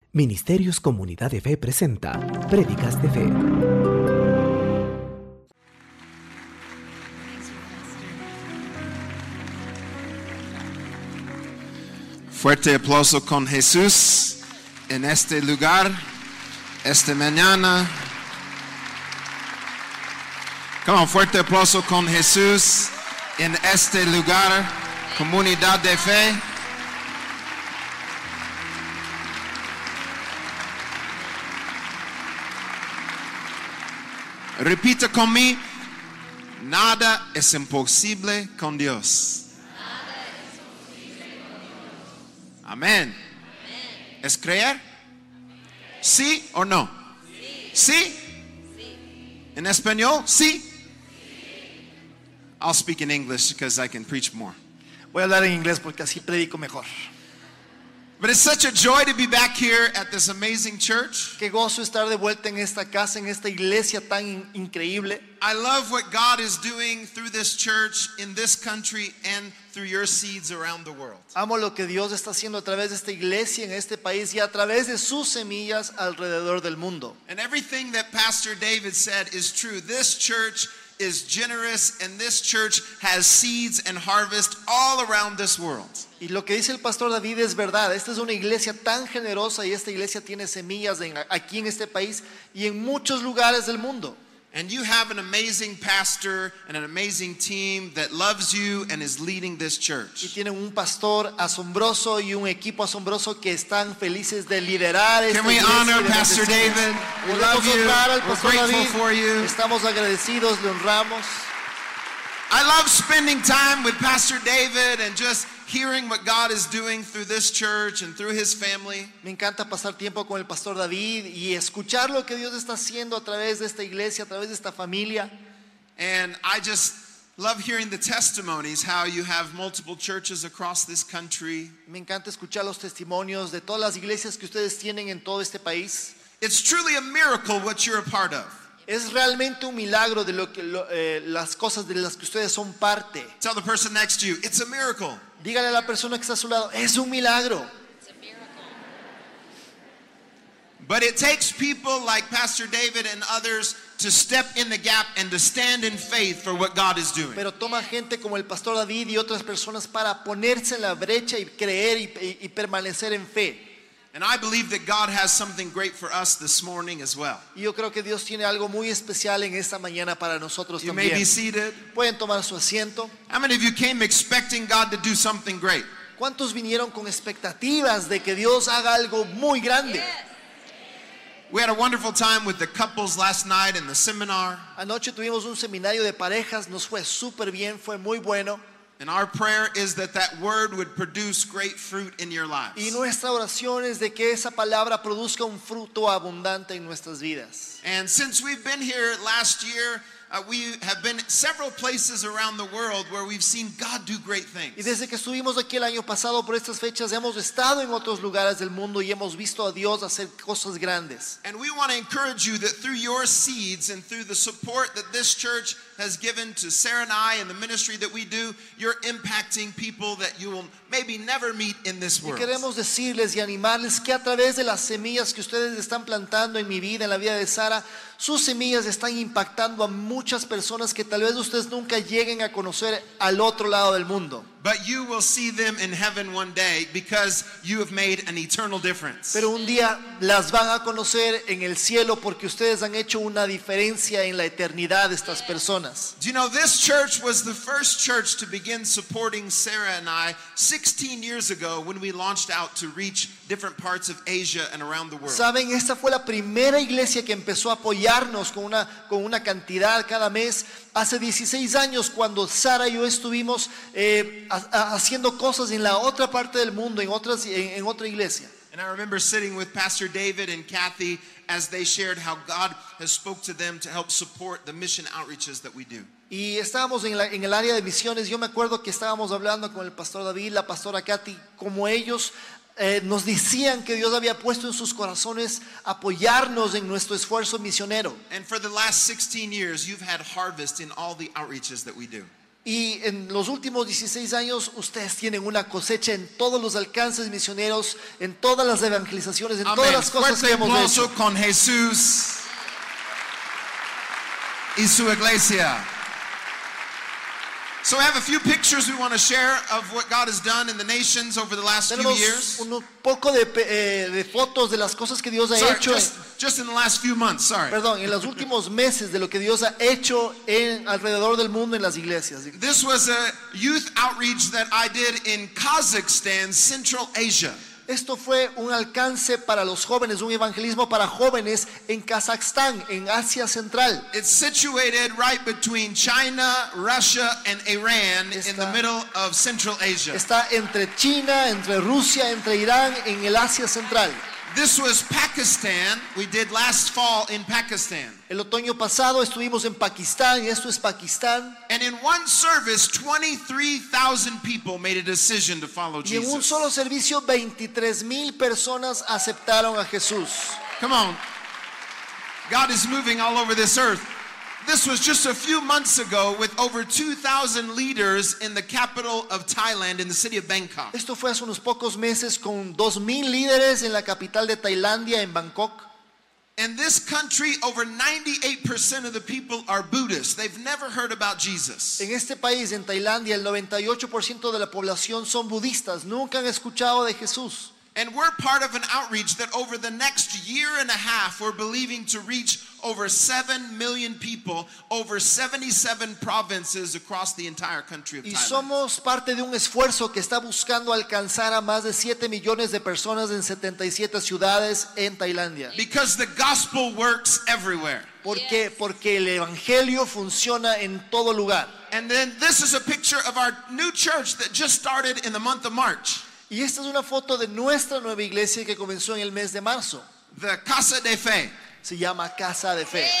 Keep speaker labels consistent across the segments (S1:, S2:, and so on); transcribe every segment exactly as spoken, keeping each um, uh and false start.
S1: Ministerios Comunidad de Fe presenta Prédicas de Fe.
S2: Fuerte aplauso con Jesús en este lugar, esta mañana. Come on, fuerte aplauso con Jesús en este lugar, Comunidad de Fe. Repita conmigo, nada es imposible con Dios.
S3: Nada es imposible con Dios.
S2: Amén.
S3: Amén.
S2: ¿Es creer? ¿Sí o no?
S3: Sí.
S2: ¿Sí?
S3: Sí.
S2: ¿En español? ¿Sí?
S3: Sí.
S2: I'll speak in English because I can preach more.
S4: Voy a hablar en inglés porque así predico mejor.
S2: But it's such a joy to be back here at this amazing church.
S4: Qué gozo estar de vuelta en esta casa, en esta iglesia tan in- increíble.
S2: I love what God is doing through this church in this country and through your seeds around the world.
S4: Amo lo que Dios está haciendo a través de esta iglesia en este país y a través de sus semillas alrededor del mundo.
S2: And everything that Pastor David said is true. This church is generous and this church has seeds and harvest all around this world.
S4: Y lo que dice el pastor David es verdad. Esta es una iglesia tan generosa y esta iglesia tiene semillas en- aquí en este país y en muchos lugares del mundo.
S2: And you have an amazing pastor and an amazing team that loves you and is leading this
S4: Y
S2: church.
S4: tienen un pastor asombroso y un equipo asombroso que están felices de liderar esta
S2: Can we
S4: iglesia.
S2: honor
S4: y de
S2: Pastor
S4: bendecirla.
S2: David? We
S4: Podemos
S2: love you.
S4: honrar al
S2: We're
S4: pastor
S2: grateful
S4: David.
S2: for you.
S4: Estamos agradecidos, le honramos.
S2: I love spending time with Pastor David and just hearing what God is doing through this church and through his family.
S4: Me encanta pasar tiempo con el pastor David y escuchar lo que Dios está haciendo a través de esta iglesia, a través de esta familia.
S2: And I just love hearing the testimonies, how you have multiple churches across this country.
S4: Me encanta escuchar los testimonios de todas las iglesias que ustedes tienen en todo este país.
S2: It's truly a miracle what you're a part of.
S4: Es realmente un milagro de lo que lo- eh, las cosas de las que ustedes son parte.
S2: Tell the person next to you, it's a miracle.
S4: Dígale a la persona que está a su lado, es un milagro.
S3: It's a miracle.
S2: But it takes people like Pastor David and others to step in the gap and to stand in faith for what God is doing.
S4: Pero toma gente como el pastor David y otras personas para ponerse en la brecha y creer y, y- y permanecer en fe.
S2: And I believe that God has something great for us this morning as well.
S4: Y yo creo que Dios tiene algo muy especial en esta mañana para nosotros
S2: You may be
S4: también.
S2: seated.
S4: Pueden tomar su asiento.
S2: How many of you came expecting God to do something great?
S4: ¿Cuántos vinieron con expectativas de que Dios haga algo muy grande?
S3: Yes.
S2: We had a wonderful time with the couples last night in the seminar.
S4: Anoche tuvimos un seminario de parejas, nos fue súper bien, fue muy bueno.
S2: And our prayer is that that word would produce great fruit in your
S4: Y
S2: lives.
S4: nuestra oración es de que esa palabra produzca un fruto abundante en nuestras vidas.
S2: And since we've been here last year, uh, we have been several places around the world where we've seen God do great
S4: Y
S2: things.
S4: desde que estuvimos aquí el año pasado por estas fechas, hemos estado en otros lugares del mundo y hemos visto a Dios hacer cosas grandes.
S2: And we want to encourage you that through your seeds and through the support that this church has given to Sarah and I and the ministry that we do, you're impacting people that you will maybe never meet in this
S4: Y
S2: world.
S4: queremos decirles y animarles que a través de las semillas que ustedes están plantando en mi vida, en la vida de Sara, sus semillas están impactando a muchas personas que tal vez ustedes nunca lleguen a conocer al otro lado del mundo.
S2: But you will see them in heaven one day because you have made an eternal difference.
S4: Pero un día las van a conocer en el cielo porque ustedes han hecho una diferencia en la eternidad de estas personas.
S2: Do you know this church was the first church to begin supporting Sarah and I sixteen years ago when we launched out to reach different parts of Asia and around the world.
S4: Saben, esta fue la primera iglesia que empezó a apoyarnos con una, con una cantidad cada mes. Hace dieciséis años cuando Sara y yo estuvimos eh, ha- ha- haciendo cosas en la otra parte del mundo, en, otras, en, en otra iglesia.
S2: And I remember sitting with Pastor David and Kathy as they shared how God has spoke to them to help support the mission outreaches that we do.
S4: Y estábamos en, la- en el área de misiones. Yo me acuerdo que estábamos hablando con el pastor David, la pastora Katy, como ellos eh, nos decían que Dios había puesto en sus corazones apoyarnos en nuestro esfuerzo misionero.
S2: And for the last sixteen years, you've had harvest in all the outreaches that we do.
S4: Y en los últimos dieciséis años ustedes tienen una cosecha en todos los alcances misioneros, en todas las evangelizaciones, en todas
S2: Amén.
S4: las cosas
S2: Fuerte
S4: que hemos
S2: aplauso
S4: hecho.
S2: con Jesús y su iglesia. So I have a few pictures we want to share of what God has done in the nations over the last few
S4: Tenemos
S2: years.
S4: un poco de, eh, de fotos de las cosas que Dios ha
S2: Sorry,
S4: hecho.
S2: just, just in the last few months, sorry.
S4: Perdón, en los últimos meses de lo que Dios ha hecho en, alrededor del mundo en las iglesias.
S2: This was a youth outreach that I did in Kazakhstan, Central Asia.
S4: Esto fue un alcance para los jóvenes, un evangelismo para jóvenes en Kazajstán, en Asia Central.
S2: It's situated right between China, Russia, and Iran in the
S4: Está-
S2: middle of Central Asia.
S4: Está entre China, entre Rusia, entre Irán, en el Asia Central.
S2: This was Pakistan. We did last fall in Pakistan.
S4: El otoño pasado estuvimos en Pakistán y esto es Pakistán.
S2: And in one service, twenty-three thousand people made a decision to follow
S4: Y en un
S2: Jesus.
S4: solo servicio veintitrés mil personas aceptaron a Jesús.
S2: Come on. God is moving all over this earth. This was just a few months ago with over two thousand leaders in the capital of Thailand, in the city of Bangkok.
S4: Esto fue hace unos pocos meses con dos mil líderes en la capital de Tailandia, en Bangkok.
S2: In this country, over ninety-eight percent of the people are Buddhists. They've never heard about Jesus.
S4: En este país, en Tailandia, el noventa y ocho por ciento de la población son budistas, nunca han escuchado de Jesús.
S2: And we're part of an outreach that over the next year and a half, we're believing to reach over seven million people, over seventy-seven provinces across the entire country of
S4: Y
S2: Thailand.
S4: somos parte de un esfuerzo que está buscando alcanzar a más de siete millones de personas en setenta y siete ciudades en Tailandia.
S2: Because the gospel works everywhere.
S4: ¿Por qué? Porque el evangelio funciona en todo lugar.
S2: And then this is a picture of our new church that just started in the month of March.
S4: Y esta es una foto de nuestra nueva iglesia que comenzó en el mes de marzo.
S2: The Casa de Fe.
S4: Se llama Casa de Fe.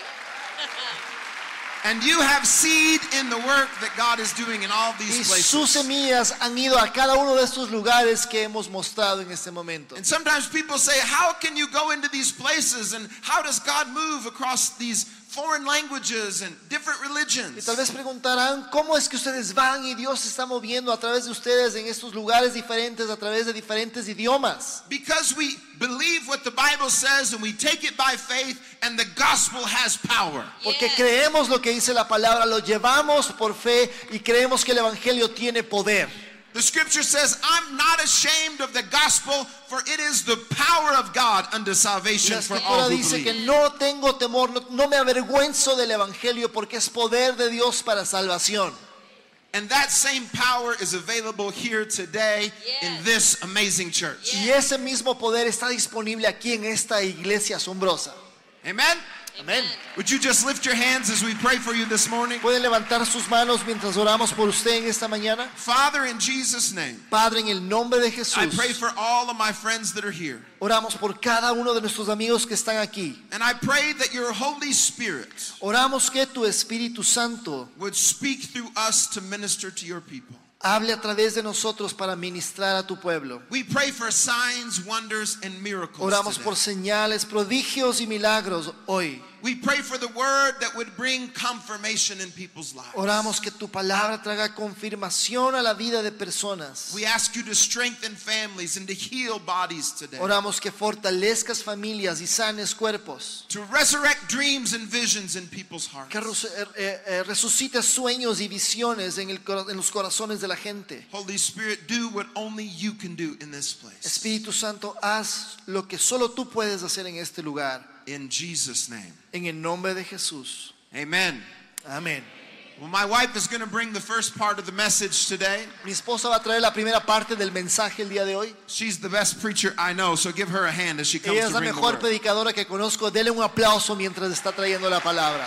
S2: And you have seed in the work that God is doing in all
S4: Y
S2: these
S4: sus
S2: places.
S4: semillas han ido a cada uno de estos lugares que hemos mostrado en este momento.
S2: And sometimes people say, how can you go into these places and how does God move across these foreign languages and different
S4: Y
S2: religions?
S4: tal vez preguntarán, ¿cómo es que ustedes van y Dios se está moviendo a través de ustedes en estos lugares diferentes, a través de diferentes idiomas?
S2: Because we believe what the Bible says and we take it by faith and the gospel has power.
S4: Porque creemos lo que dice la palabra, lo llevamos por fe y creemos que el evangelio tiene poder.
S2: The scripture says, I'm not ashamed of the gospel, for it is the power of God unto
S4: Y
S2: salvation
S4: la
S2: for all
S4: escritura
S2: who
S4: dice que
S2: believe.
S4: no tengo temor, no, no me avergüenzo del evangelio porque es poder de Dios para salvación.
S2: And that same power is available here today in
S3: Yes.
S2: this amazing church.
S4: Y ese mismo poder está disponible aquí en esta iglesia asombrosa.
S2: Amen?
S4: Amén.
S2: Would you just lift your hands as we pray for you this morning?
S4: ¿Pueden levantar sus manos mientras oramos por usted en esta mañana?
S2: Father, in Jesus' name,
S4: Padre, en el nombre de Jesús,
S2: I pray for all of my friends that are here.
S4: oramos por cada uno de nuestros amigos que están aquí.
S2: And I pray that your Holy Spirit
S4: Oramos que tu Espíritu Santo
S2: would speak through us to minister to your people.
S4: hable a través de nosotros para ministrar a tu pueblo.
S2: We pray for signs, wonders, and miracles
S4: Oramos
S2: today.
S4: por señales, prodigios y milagros hoy.
S2: We pray for the word that would bring confirmation in people's lives.
S4: Oramos que tu palabra traiga confirmación a la vida de personas.
S2: We ask you to strengthen families and to heal bodies today.
S4: Oramos que fortalezcas familias y sanes cuerpos.
S2: To resurrect dreams and visions in people's hearts.
S4: Que res- eh, eh, eh, resucites sueños y visiones en, el cora- en los corazones de la gente.
S2: Holy Spirit, do what only you can do in this place.
S4: Espíritu Santo, haz lo que solo tú puedes hacer en este lugar.
S2: In Jesus' name.
S4: En el nombre de Jesús.
S2: Amen.
S4: Amén.
S2: Well, my wife is going to bring the first part of the message today.
S4: Mi esposa va a traer la primera parte del mensaje el día de hoy.
S2: She's the best preacher I know, so give her a hand as she comes
S4: Ella
S2: to
S4: es la
S2: bring the
S4: mejor
S2: word.
S4: predicadora que conozco. Dele un aplauso mientras está trayendo la palabra.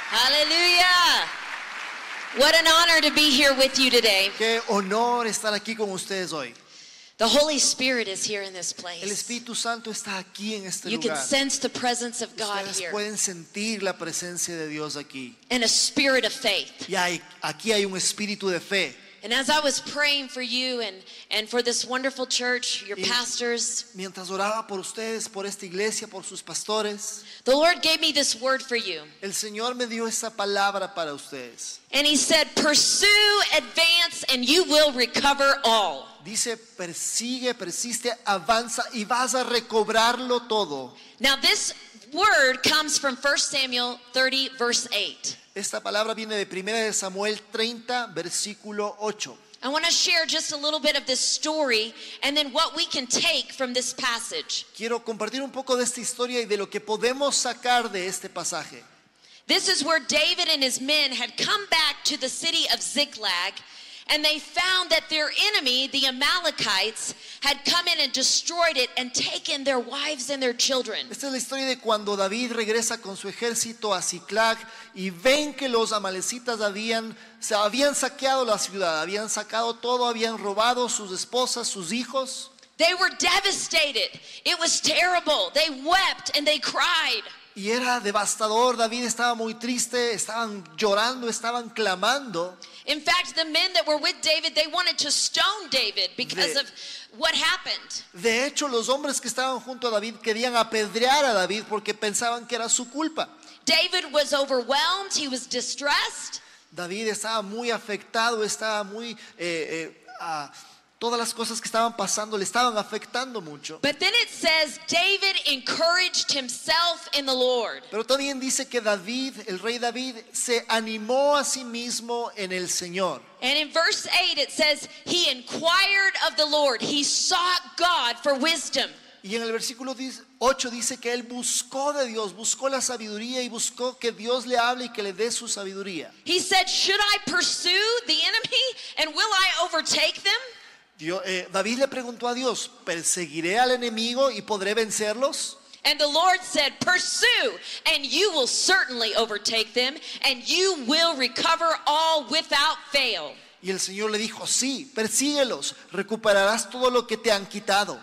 S3: Hallelujah. What an honor to be here with you today.
S4: Qué honor estar aquí con ustedes hoy.
S3: The Holy Spirit is here in this
S4: El
S3: place.
S4: Espíritu Santo está aquí en este
S3: You can
S4: lugar.
S3: sense the presence of God
S4: Ustedes
S3: here
S4: pueden sentir la presencia de Dios aquí.
S3: and a spirit of faith.
S4: Y hay, aquí hay un espíritu de fe.
S3: And as I was praying for you and, and for this wonderful church, your
S4: Y-
S3: pastors,
S4: Mientras oraba por ustedes, por esta iglesia, por sus pastores,
S3: the Lord gave me this word for you.
S4: el Señor me dio esa palabra para ustedes.
S3: And he said, pursue, advance, and you will recover all.
S4: Dice, persigue, persiste, avanza y vas a recobrarlo todo.
S3: Now this word comes from First Samuel thirty, verse eight.
S4: Esta palabra viene de primera de Samuel treinta, versículo ocho.
S3: I want to share just a little bit of this story and then what we can take from this passage.
S4: Quiero compartir un poco de esta historia y de lo que podemos sacar de este pasaje.
S3: This is where David and his men had come back to the city of Ziklag, and they found that their enemy, the Amalekites, had come in and destroyed it and taken their wives and their children.
S4: Esta es la historia de cuando David regresa con su ejército a Ziklag y ven que los amalecitas habían, se habían saqueado la ciudad, habían sacado todo, habían robado sus esposas, sus hijos.
S3: They were devastated. It was terrible. They wept and they cried.
S4: Y era devastador, David estaba muy triste, estaban llorando, estaban clamando.
S3: In fact, the men that were with David, they wanted to stone David because
S4: De-
S3: of what happened.
S4: De hecho, los hombres que estaban junto a David querían apedrear a David porque pensaban que era su culpa.
S3: David was overwhelmed. He was distressed.
S4: David estaba muy afectado, estaba muy... eh, eh, ah, todas las cosas que estaban pasando le estaban afectando mucho.
S3: But then it says David encouraged himself in the Lord.
S4: Pero también dice que David, el rey David, se animó a sí mismo en el Señor.
S3: And in verse eight it says he inquired of the Lord. He sought God for wisdom.
S4: Y en el versículo ocho dice que él buscó de Dios, buscó la sabiduría y buscó que Dios le hable y que le dé su sabiduría.
S3: He said, "Should I pursue the enemy and will I overtake them?"
S4: Dios, eh, David le preguntó a Dios, ¿perseguiré al enemigo y podré vencerlos?
S3: And the Lord said, "Pursue, and you will certainly overtake them, and you will recover all without fail."
S4: Y el Señor le dijo, sí, persíguelos, recuperarás todo lo que te han quitado.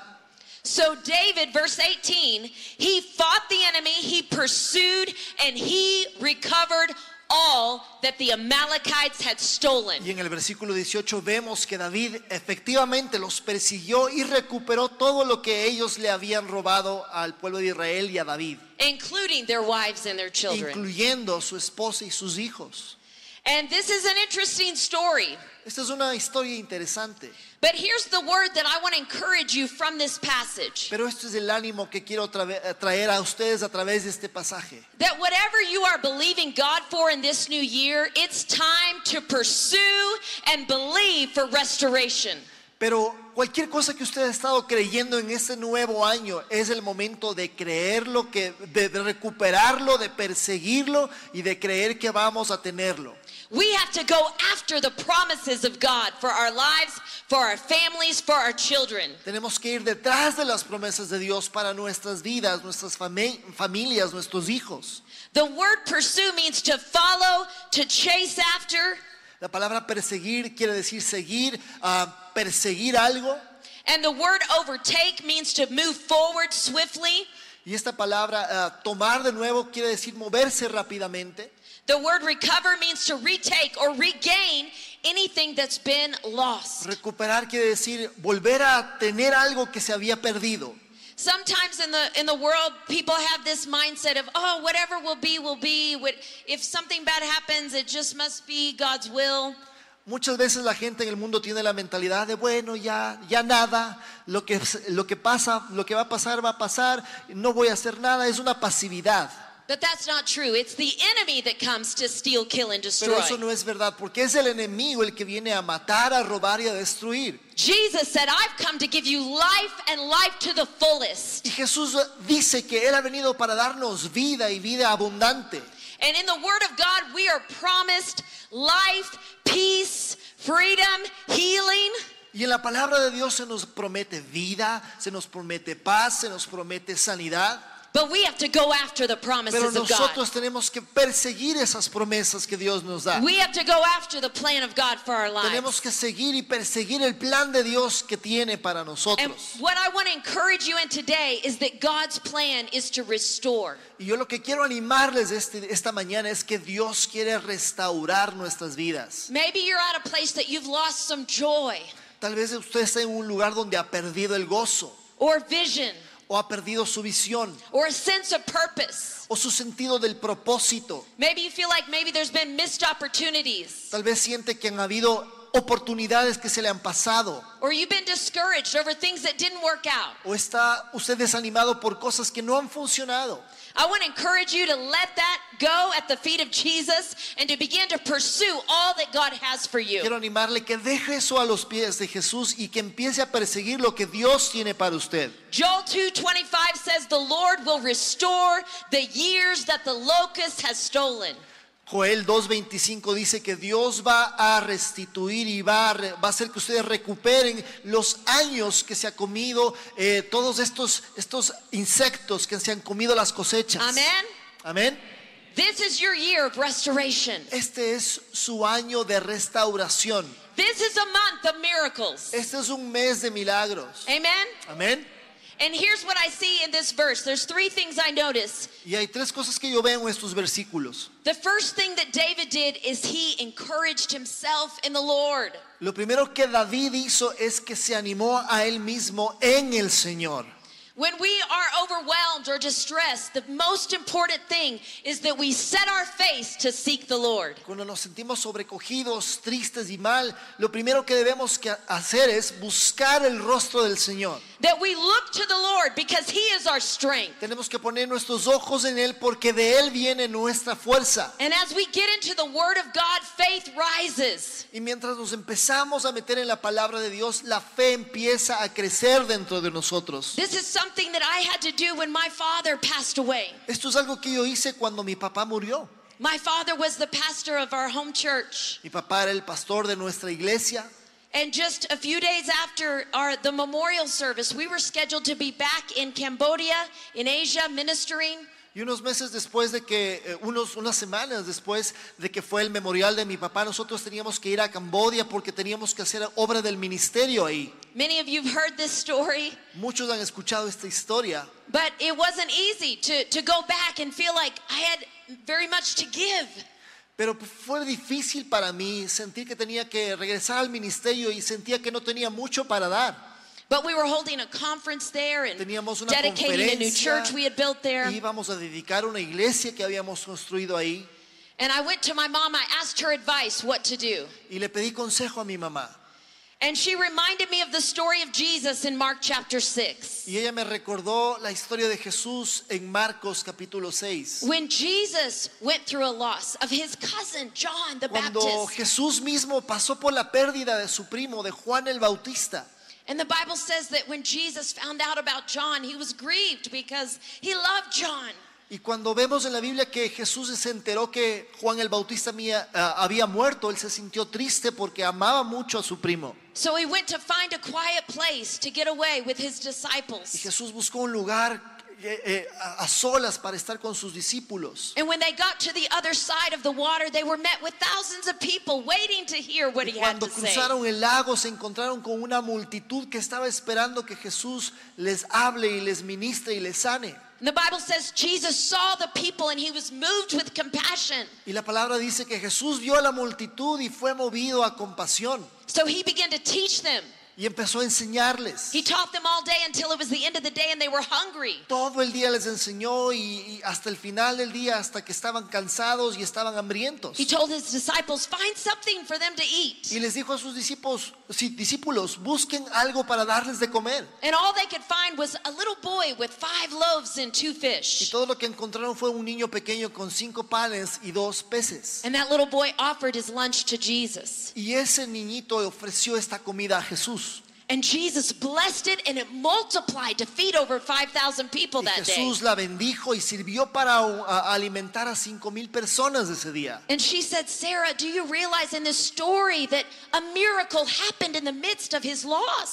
S3: So David, verse eighteen, he fought the enemy, he pursued, and he recovered all that the Amalekites had stolen.
S4: Y en el versículo dieciocho vemos que David efectivamente los persiguió y recuperó todo lo que ellos le habían robado al pueblo de Israel y a David,
S3: Including their wives and their children.
S4: incluyendo su esposa y sus hijos.
S3: And this is an interesting story.
S4: Esta es una historia interesante,
S3: But here's the word that I want to encourage you from this passage.
S4: pero esto es el ánimo que quiero trave- traer a ustedes a través de este pasaje.
S3: That whatever you are believing God for in this new year, it's time to pursue and believe for restoration.
S4: Pero cualquier cosa que usted ha estado creyendo en este nuevo año es el momento de creerlo, que, de, de recuperarlo, de perseguirlo y de creer que vamos a tenerlo.
S3: We have to go after the promises of God for our lives, for our families, for our children.
S4: Tenemos que ir detrás de las promesas de Dios para nuestras vidas, nuestras fami- familias, nuestros hijos.
S3: The word pursue means to follow, to chase after.
S4: La palabra perseguir quiere decir seguir, ah, perseguir algo.
S3: And the word overtake means to move forward swiftly.
S4: Y esta palabra ah, tomar de nuevo quiere decir moverse rápidamente.
S3: The word recover means to retake or regain anything that's been lost.
S4: Recuperar quiere decir volver a tener algo que se había perdido.
S3: Sometimes in the in the world, people have this mindset of, oh, whatever will be, will be. What- If something bad happens, it just must be God's will.
S4: Muchas veces la gente en el mundo tiene la mentalidad de bueno, ya, ya nada, lo que, lo que pasa, lo que va a pasar, va a pasar, no voy a hacer nada, es una pasividad.
S3: But that's not true. It's the enemy that comes to steal, kill, and
S4: Pero eso
S3: destroy.
S4: no es verdad, porque es el enemigo el que viene a matar, a robar y a destruir.
S3: Jesus said, I've come to give you life and life to the fullest.
S4: Y Jesús dice que Él ha venido para darnos vida y vida abundante.
S3: And in the Word of God, we are promised life, peace, freedom, healing.
S4: Y en la palabra de Dios se nos promete vida, se nos promete paz, se nos promete sanidad.
S3: But we have to go after the
S4: Pero
S3: promises of God.
S4: nosotros tenemos que perseguir esas promesas que Dios nos da.
S3: We have to go after the plan of God for our
S4: Tenemos
S3: lives.
S4: que seguir y perseguir el plan de Dios que tiene para
S3: And
S4: nosotros.
S3: what I want to encourage you in today is that God's plan is to restore.
S4: Y yo lo que quiero animarles este, esta mañana es que Dios quiere restaurar nuestras vidas.
S3: Maybe you're at a place that you've lost some joy
S4: Tal vez usted está en un lugar donde ha perdido el gozo
S3: or vision
S4: o ha perdido su visión
S3: or a sense of purpose.
S4: o su sentido del propósito.
S3: Maybe you feel like maybe there's been missed opportunities,
S4: Tal vez siente que han habido oportunidades que se le han pasado
S3: or you've been discouraged over things that didn't work out.
S4: o está usted desanimado por cosas que no han funcionado.
S3: I want to encourage you to let that go at the feet of Jesus and to begin to pursue all that God has for you.
S4: Quiero animarle que deje eso a los pies de Jesús y que empiece a perseguir lo que Dios tiene para usted.
S3: Joel two twenty-five says the Lord will restore the years that the locust has stolen.
S4: Joel dos veinticinco dice que Dios va a restituir y va a, re- va a hacer que ustedes recuperen los años que se ha comido eh, todos estos, estos insectos que se han comido las cosechas.
S3: Amen.
S4: Amén.
S3: This is your year of restoration.
S4: Este es su año de restauración.
S3: This is a month of miracles.
S4: Este es un mes de milagros.
S3: Amen.
S4: Amén.
S3: And here's what I see in this verse. There's three things I notice.
S4: Y hay tres cosas que yo veo en estos versículos.
S3: The first thing that David did is he encouraged himself in the Lord.
S4: Lo primero que David hizo es que se animó a él mismo en el Señor.
S3: When we are overwhelmed or distressed, the most important thing is that we set our face to seek the Lord.
S4: Cuando nos sentimos sobrecogidos, tristes y mal, lo primero que debemos que hacer es buscar el rostro del Señor.
S3: That we look to the Lord because He is our strength.
S4: Tenemos que poner nuestros ojos en Él porque de Él viene nuestra fuerza.
S3: And as we get into the Word of God, faith rises.
S4: Y mientras nos empezamos a meter en la palabra de Dios, la fe empieza a crecer dentro de nosotros.
S3: This is something that I had to do when my father passed away.
S4: Esto es algo que yo hice cuando mi papá murió.
S3: My father was the pastor of our home church.
S4: Mi papá era el pastor de nuestra iglesia.
S3: And just a few days after our, the memorial service, we were scheduled to be back in Cambodia, in Asia, ministering.
S4: Y unos meses después de que, eh, unos, unas semanas después de que fue el memorial de mi papá, nosotros teníamos que ir a Camboya porque teníamos que hacer obra del ministerio ahí.
S3: Many of you have heard this story,
S4: Muchos han escuchado esta historia,
S3: but it wasn't easy to, to go back and feel like I had very much to give.
S4: pero fue difícil para mí sentir que tenía que regresar al ministerio y sentía que no tenía mucho para dar.
S3: But we were holding a conference there and
S4: Teníamos una
S3: dedicating a new
S4: conferencia
S3: church we had built there.
S4: y íbamos a dedicar una iglesia que habíamos construido ahí.
S3: And I went to my mom, I asked her advice what to do.
S4: Y le pedí consejo a mi mamá.
S3: And she reminded me of the story of Jesus in Mark chapter six.
S4: Y ella me recordó la historia de Jesús en Marcos capítulo seis.
S3: When Jesus went through a loss of his cousin John the
S4: Cuando
S3: Baptist.
S4: Jesús mismo pasó por la pérdida de su primo, de Juan el Bautista.
S3: And the Bible says that when Jesus found out about John, he was grieved because he loved John.
S4: Y cuando vemos en la Biblia que Jesús se enteró que Juan el Bautista había, uh, había muerto, él se sintió triste porque amaba mucho a su primo.
S3: So he went to find a quiet place to get away with his
S4: Y
S3: disciples.
S4: Jesús buscó un lugar eh, eh, a, a solas para estar con sus discípulos.
S3: And when they got to the other side of the water, they were met with thousands of people waiting to hear what
S4: Y
S3: he had
S4: cuando
S3: to say.
S4: cruzaron el lago se encontraron con una multitud que estaba esperando que Jesús les hable y les ministre y les sane.
S3: And the Bible says Jesus saw the people and he was moved with compassion.
S4: Y la palabra dice que Jesús vio a la multitud y fue movido a compasión.
S3: So he began to teach them.
S4: Y empezó a enseñarles.
S3: He taught them all day until it was the end of the day and they were hungry.
S4: Todo el día les enseñó y, y hasta el final del día, hasta que estaban cansados y estaban hambrientos.
S3: He told his disciples, find something for them to eat.
S4: Y les dijo a sus discípulos, sí, discípulos, busquen algo para darles de comer.
S3: And all they could find was a little boy with five loaves and two
S4: Y
S3: fish.
S4: todo lo que encontraron fue un niño pequeño con cinco panes y dos peces.
S3: And that little boy offered his lunch to Jesus.
S4: Y ese niñito ofreció esta comida a Jesús.
S3: And Jesus blessed it and it multiplied to feed over five thousand people
S4: Y
S3: that day.
S4: Jesús la bendijo y sirvió para a, alimentar a cinco mil personas ese día.
S3: And she said, Sarah, do you realize in this story that a miracle happened in the midst of his loss?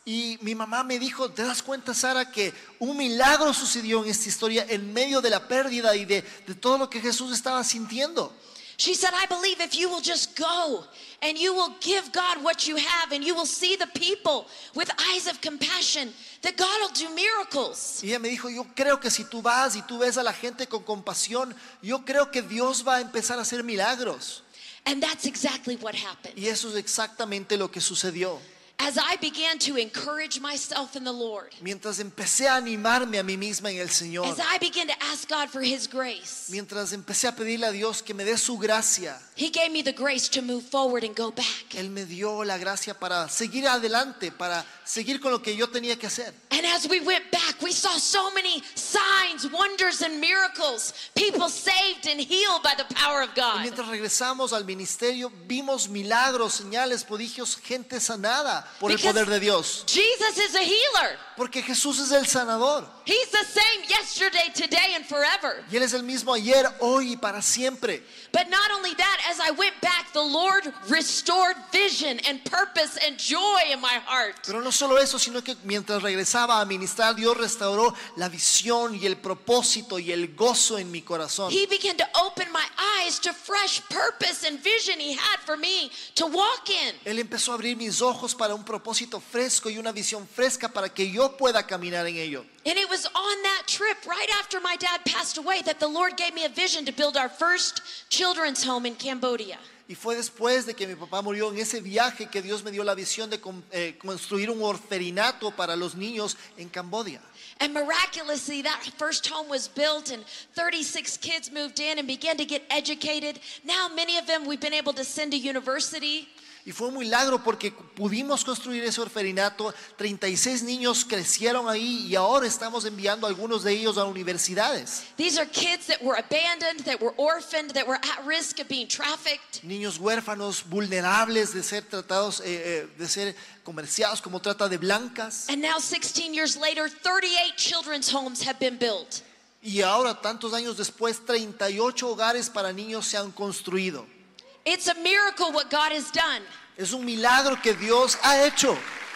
S4: Y mi mamá me dijo, ¿te das cuenta, Sara, que un milagro sucedió en esta historia en medio de la pérdida y de, de todo lo que Jesús estaba sintiendo?
S3: She said, I believe if you will just go and you will give God what you have and you will see the people with eyes of compassion, that God will do miracles.
S4: Y ella me dijo, yo creo que si tú vas y tú ves a la gente con compasión, yo creo que Dios va a empezar a hacer milagros.
S3: And that's exactly what happened.
S4: Y eso es exactamente lo que sucedió.
S3: As I began to encourage myself in the Lord,
S4: Mientras empecé a animarme a mí misma en el Señor,
S3: as I began to ask God for His grace,
S4: mientras empecé a pedirle a Dios que me dé su gracia,
S3: He gave me the grace to move forward and go back.
S4: Él me dio la gracia para seguir adelante, para seguir con lo que yo tenía que hacer.
S3: And as we went back, we saw so many signs, wonders, and miracles. People saved and healed by the power of
S4: Y
S3: God.
S4: mientras regresamos al ministerio, vimos milagros, señales, prodigios, gente sanada por el
S3: Because
S4: poder de Dios.
S3: Jesus is a healer.
S4: Porque Jesús es el sanador.
S3: He's the same yesterday, today, and forever.
S4: Y Él es el mismo ayer, hoy y para siempre.
S3: But not only that, as I went back, the Lord restored vision and purpose and joy in my heart.
S4: Pero no solo eso, sino que mientras regresaba a ministrar, Dios restauró la visión y el propósito y el gozo en mi corazón.
S3: He began to open my eyes to fresh purpose and vision He had for me to walk in.
S4: Él empezó a abrir mis ojos para un propósito fresco y una visión fresca para que yo pueda caminar en ello.
S3: And it was on that trip, right after my dad passed away, that the Lord gave me a vision to build our first children's home in Cambodia.
S4: Y fue después de que mi papá murió, en ese viaje, que Dios me dio la visión de con- eh, construir un orferinato para los niños en Camboya.
S3: And miraculously, that first home was built and thirty-six kids moved in and began to get educated. Now many of them we've been able to send to university.
S4: Y fue un milagro porque pudimos construir ese orferinato. treinta y seis niños crecieron ahí y ahora estamos enviando a algunos de ellos a universidades.
S3: These are kids that were abandoned, that were orphaned, that were at risk of being trafficked.
S4: Niños huérfanos, vulnerables de ser tratados, eh, eh, de ser comerciados como trata de blancas.
S3: And now sixteen years later, thirty-eight children's homes have been built.
S4: Y ahora, tantos años después, treinta y ocho hogares para niños se han construido.
S3: It's a miracle what God has done.
S4: Es un milagro que Dios ha hecho.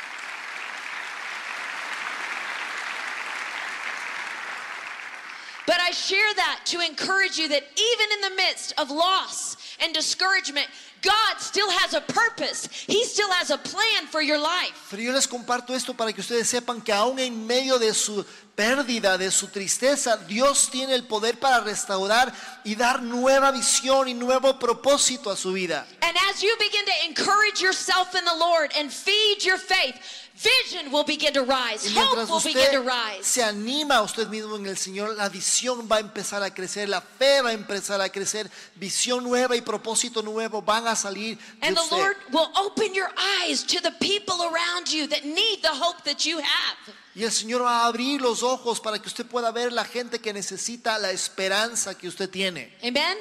S3: But I share that to encourage you that even in the midst of loss and discouragement, God still has a purpose. He still has a plan for your life.
S4: Pero yo les comparto esto para que ustedes sepan que aún en medio de su pérdida, de su tristeza, Dios tiene el poder para restaurar y dar nueva visión y nuevo propósito a su vida.
S3: And as you begin to encourage yourself in the Lord and feed your faith, vision will begin to rise.
S4: Y
S3: Hope
S4: mientras
S3: will begin to
S4: usted
S3: rise.
S4: se anima a usted mismo en el Señor, la visión va a empezar a crecer, la fe va a empezar a crecer, visión nueva y propósito nuevo van a salir de
S3: And the
S4: usted.
S3: Lord will open your eyes to the people around you that need the hope that you have.
S4: Y el Señor va a abrir los ojos para que usted pueda ver la gente que necesita la esperanza que usted tiene.
S3: Amen?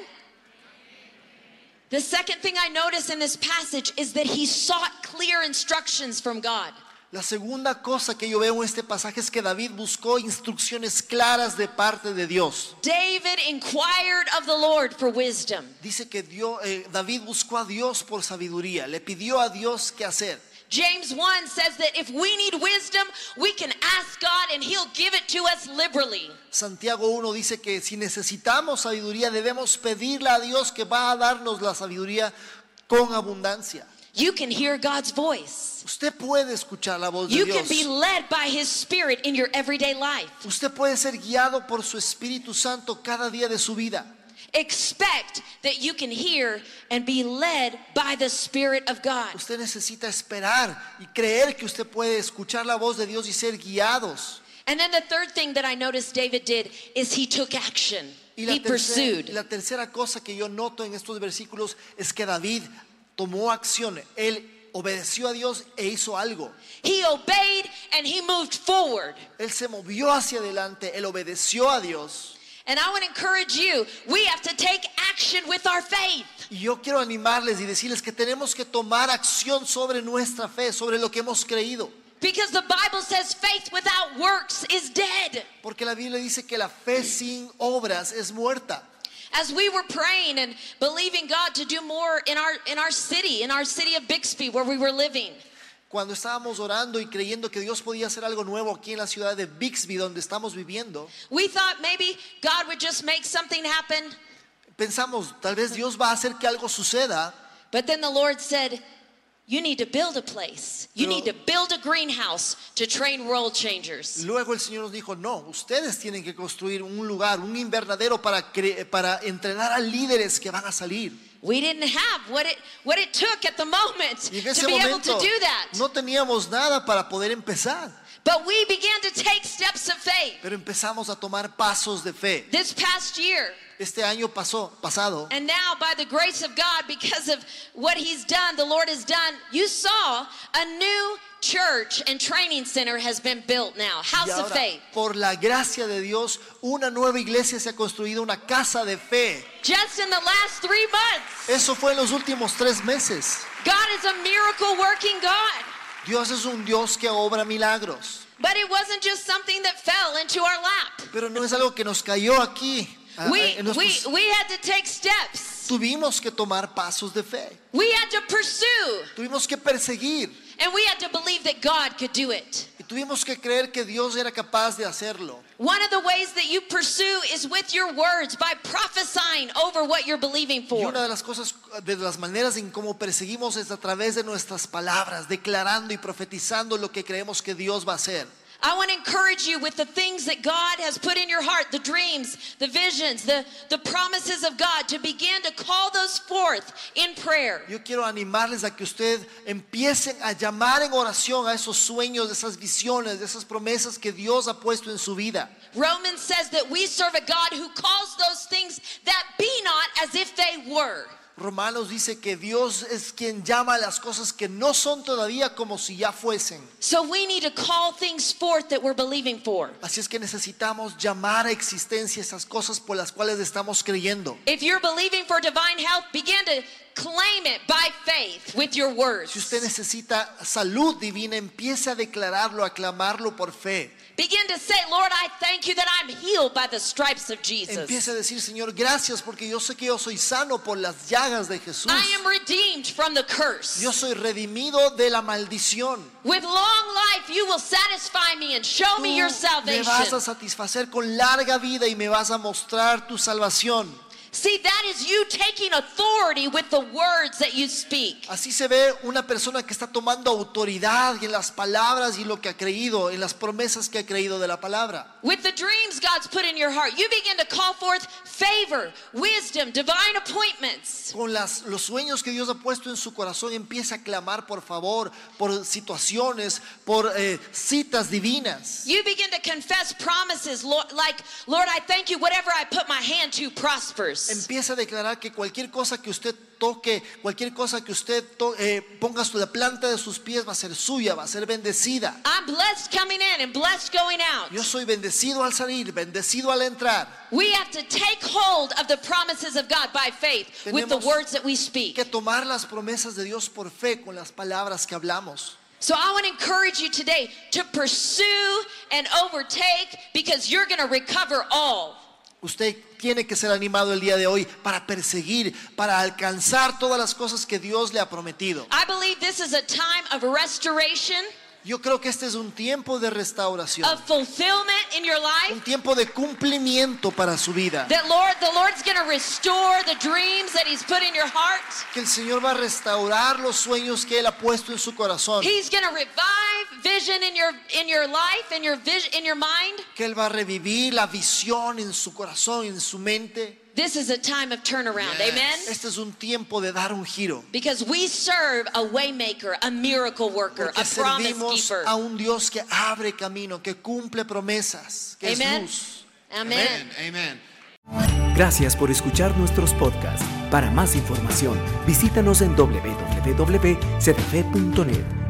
S3: The second thing I notice in this passage is that he sought clear instructions from God.
S4: La segunda cosa que yo veo en este pasaje es que David buscó instrucciones claras de parte de Dios.
S3: David inquired of the Lord for wisdom.
S4: Dice que Dios, eh, David buscó a Dios por sabiduría, le pidió a Dios qué hacer.
S3: James one says that if we need wisdom, we can ask God and he'll give it to us liberally.
S4: Santiago uno dice que si necesitamos sabiduría debemos pedirle a Dios que va a darnos la sabiduría con abundancia.
S3: You can hear God's voice.
S4: Usted puede escuchar la voz de
S3: You can
S4: Dios.
S3: be led by his spirit in your everyday life.
S4: Usted puede ser guiado por su Espíritu Santo cada día de su vida.
S3: Expect that you can hear and be led by the Spirit of God.
S4: Usted necesita esperar y creer que usted puede escuchar la voz de Dios y ser guiados.
S3: And then the third thing that I noticed David did is he took action.
S4: Y la,
S3: He
S4: tercera,
S3: pursued.
S4: la tercera cosa que yo noto en estos versículos es que David tomó acción. Él obedeció a Dios e hizo algo.
S3: He obeyed and he moved forward.
S4: Él se movió hacia adelante, él obedeció a Dios.
S3: And I want to encourage you, we have to take action with our faith.
S4: Y yo quiero animarles y decirles que tenemos que tomar acción sobre nuestra fe, sobre lo que hemos creído.
S3: Because the Bible says faith without works is dead.
S4: Porque la Biblia dice que la fe sin obras es muerta.
S3: As we were praying and believing God to do more in our in our city, in our city of Bixby where we were living.
S4: Cuando estábamos orando y creyendo que Dios podía hacer algo nuevo aquí en la ciudad de Bixby, donde estamos viviendo,
S3: we thought maybe God would just make something happen.
S4: pensamos, tal vez Dios va a hacer que algo suceda.
S3: But then the Lord said, you need to build a place. You
S4: Pero-
S3: need to build a greenhouse to train world changers.
S4: Luego el Señor nos dijo, no, ustedes tienen que construir un lugar, un invernadero para, cre- para entrenar a líderes que van a salir.
S3: We didn't have what it what it took at the moment
S4: Y en
S3: to
S4: ese
S3: be able to
S4: momento
S3: do that.
S4: no teníamos nada para poder empezar,
S3: But we began to take steps of faith.
S4: pero empezamos a tomar pasos de fe.
S3: This past year,
S4: Este año pasó, pasado,
S3: and now by the grace of God, because of what He's done, the Lord has done, you saw a new church and training center has been built now.
S4: y
S3: House of
S4: ahora,
S3: Faith.
S4: por la gracia de Dios, una nueva iglesia se ha construido, una casa de fe.
S3: Just in the last three months.
S4: Eso fue en los últimos tres meses.
S3: God is a miracle working God.
S4: Dios es un Dios que obra milagros,
S3: But it wasn't just something that fell into our lap.
S4: pero no es algo que nos cayó aquí. Ah,
S3: We,
S4: en
S3: we,
S4: nuestros-
S3: we had to take steps.
S4: Tuvimos que tomar pasos de fe,
S3: We had to pursue.
S4: tuvimos que perseguir
S3: And we had to believe that God could do it.
S4: y tuvimos que creer que Dios era capaz de hacerlo.
S3: One of the ways that you pursue is with your words, by prophesying over what you're believing
S4: Y
S3: for.
S4: una de las cosas, de las maneras en cómo perseguimos es a través de nuestras palabras, declarando y profetizando lo que creemos que Dios va a hacer.
S3: I want to encourage you with the things that God has put in your heart, the dreams, the visions, the, the promises of God, to begin to call those forth in prayer.
S4: Yo quiero animarles a que usted empiecen a llamar en oración a esos sueños, de esas visiones, de esas promesas que Dios ha puesto en su vida.
S3: Romans says that we serve a God who calls those things that be not as if they were.
S4: Romanos dice que Dios es quien llama a las cosas que no son todavía como si ya fuesen.
S3: So we need to call things forth that we're believing for.
S4: Así es que necesitamos llamar a existencia esas cosas por las cuales estamos creyendo.
S3: If you're believing for divine health, begin to claim it by faith with your words.
S4: Si usted necesita salud divina, empiece a declararlo, a clamarlo por fe.
S3: Begin to say, Lord, I thank you that I'm healed by the stripes of Jesus.
S4: Empiece a decir, Señor, gracias porque yo sé que yo soy sano por las llagas de Jesús.
S3: I am redeemed from the curse.
S4: Yo soy redimido de la maldición.
S3: With long life, you will satisfy me and show
S4: Tú
S3: me your
S4: me vas a
S3: salvation.
S4: satisfacer con larga vida y me vas a mostrar tu salvación.
S3: See, that is you taking authority with the words that you speak.
S4: Así se ve una persona que está tomando autoridad en las palabras y lo que ha creído, en las promesas que ha creído de la palabra.
S3: With the dreams God's put in your heart, you begin to call forth favor, wisdom, divine appointments.
S4: Con las, los sueños que Dios ha puesto en su corazón, empieza a clamar por favor, por situaciones, por eh, citas divinas.
S3: You begin to confess promises, Lord, like, Lord, I thank you, whatever I put my hand to prospers.
S4: Empieza a declarar que cualquier cosa que usted toque, cualquier cosa que usted to- eh, ponga sobre la planta de sus pies va a ser suya, va a ser bendecida.
S3: I'm blessed coming in and blessed going out.
S4: Yo soy bendecido al salir, bendecido al entrar.
S3: We have to take hold of the promises of God by faith with the
S4: Tenemos
S3: words that we speak.
S4: Que tomar las promesas de Dios por fe con las palabras que hablamos.
S3: So I want to encourage you today to pursue and overtake, because you're going to recover all.
S4: Usted tiene que ser animado el día de hoy para perseguir, para alcanzar todas las cosas que Dios le ha prometido.
S3: I believe this is a time of restoration,
S4: Yo creo que este es un tiempo de restauración,
S3: of fulfillment in your life.
S4: un tiempo de cumplimiento para su vida.
S3: That Lord, the Lord's going to restore the dreams that He's put in your heart.
S4: Que el Señor va a restaurar los sueños que Él ha puesto en su corazón.
S3: He's going to revive vision in your in your life, in your vision, in your mind.
S4: Que Él va a revivir la visión en su corazón, en su mente.
S3: This is a time of turnaround.
S2: Yes.
S3: Amen.
S4: Este es un tiempo de dar un giro.
S3: Because we serve a waymaker, a miracle worker,
S4: Porque
S3: a promise
S4: servimos
S3: keeper.
S4: a un Dios que abre camino, que cumple promesas, que
S3: Amen.
S4: es luz.
S3: Amen.
S2: Amen. Amen.
S1: Gracias por escuchar nuestros podcasts. Para más información, visítanos en doble u doble u doble u punto c d f punto net.